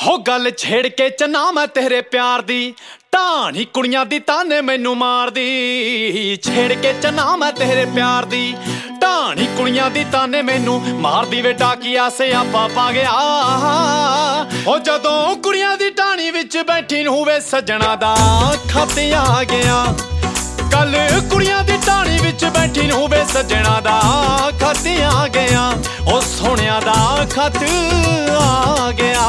हो गल छेड़ के चना मैं तेरे प्यार दी ढाणी कुड़ियां दी ताने मैनू मार दी। छेड़ के चना मैं तेरे प्यार दी ढाणी कुड़ियां दी ताने मैनू मार दी वे डाकिया से आपा पा गया। ओ जदों कुड़ियां दी ढाणी विच बैठी नूं वे सजना दा खत आ गया। कल कुड़ियां दी ढाणी विच बैठी नूं वे सजना दा खत आ गया। ओ सोहणिया दा खत आ गया।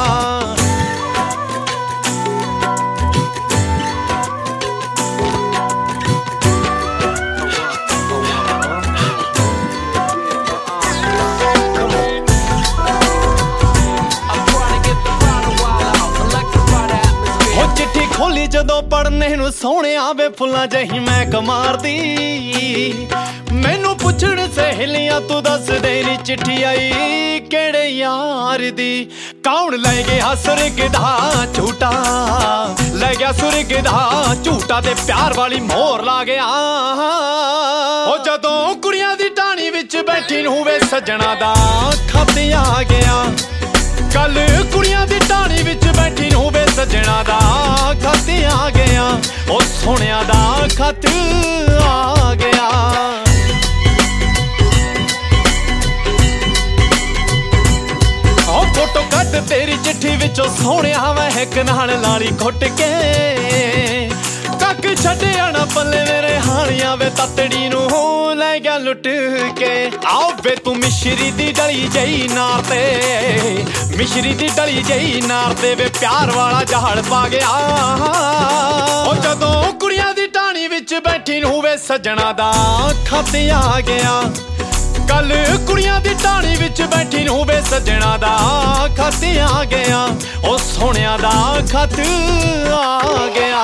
चिट्ठी खोली जदों पढ़ने नूं सोहणिया वे फुल्लां जही महक मारदी। मैनू पुछण सहेलियां तू दस दे नी चिट्ठी आई केड़े यार दी। कौन लै गया सुरग दा झूटा, लै गया सुरग दा झूटा ते प्यार वाली मोहर ला गया। ओ जदों कुड़ियां दी ढाणी विच बैठी नूं वे सजना दा खत आ गया। कल कुड़ियां दी ढाणी विच बैठी नूं वे सजना दा खत आ गया। ओ सोहणिया दा खत आ गया। ओ फोटो कट तेरी चिट्ठी विचों सोहणिया महक नाल लाली घुट के। कक छड्डिया ना पल्ले मेरे हाणिया वे ततड़ी नूं लै गया लुट के। आओ वे तू मिश्री दी डली जई नार ते, मिश्री दी डली जई नार ते वे प्यार वाला जहाल पा गया। ओ जदों कुड़ियां दी ढाणी विच बैठी नूं वे सजना दा खत आ गया। कल कुड़ियां दी ढाणी विच बैठी नूं वे सजना दा खत आ गया। ओ सोहणिया दा खत आ गया।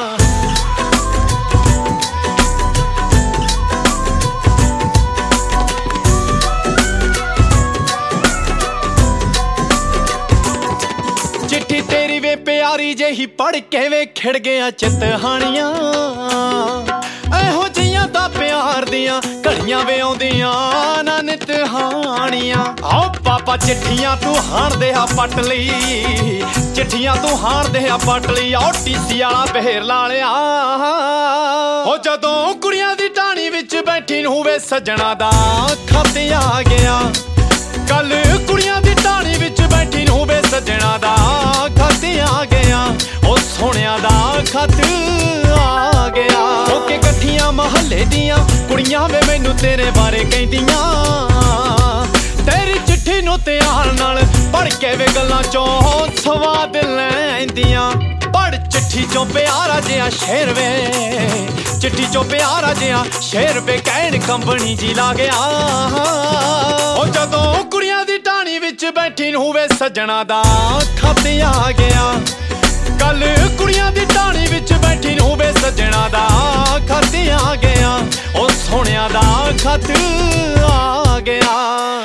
चिट्ठी तेरी वे प्यारी जेही पढ़ के वे खिड़ गया चित हानियां। एहो जिहियां दा प्यार दियां घड़ियां वे आउंदियां ना नित हानियां। आओ पापा चिट्ठियां तू हाण दे आ पट लई, चिट्ठियां तू हाण दे आ पट लई। आओ टीसी वाला बहेर ला लिया। ओ जदों कुड़ियां दी ढाणी विच बैठी नूं वे सजना दा खत आ गया। कल कुड़ियां दी ढाणी विच बैठी नूं वे सजना दा खत आ गया। ओ सोहणिया दा खत आ गया। ओके कट्ठियां महल्ले दियां कुड़ियां वे मैनू तेरे बारे कहदियां। तेरी चिट्ठी नूं त्यार नाल पढ़ के वे गल्लां चों स्वाद लैंदियां। पढ़ चिट्ठी चों प्यारा जिहा शेर वे, चिट्ठी चों प्यारा जिहा शेर वे कहण कंबनी जी ला गया। ओ जदों कुड़ियां दी ढाणी विच बैठी नूं वे सजना दा खत आ गया। कल कुड़ियां दी ढाणी विच बैठी नूं वे सजना दा खत आ गया। ओ सोहणिया दा खत आ गया।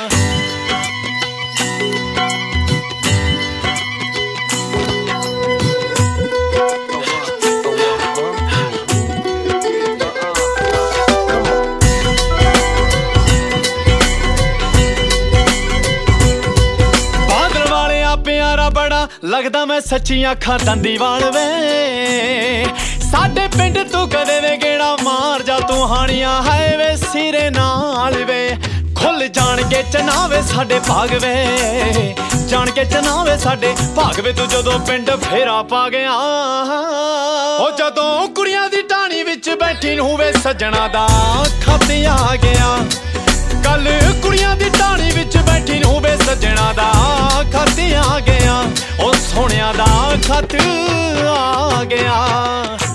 बड़ा लगदा मैं सच्चियां अखां दंदी वाल वे। साडे पिंड तू कदे वे गेड़ा मार जा तू हानियां है वे सिरे नाल वे। खुल जान के चनावे साडे भाग वे, जान के चनावे साडे भाग वे। तू जदों पिंड फेरा पा गया। ओ जदों कुड़ियां दी ढाणी विच बैठी नूं वे सजना दा खत आ गया। कल कुड़ियां दी ढाणी विच बैठी नूं वे सजना दा खत आ गया। ओ सोहणिया दा खत आ गया।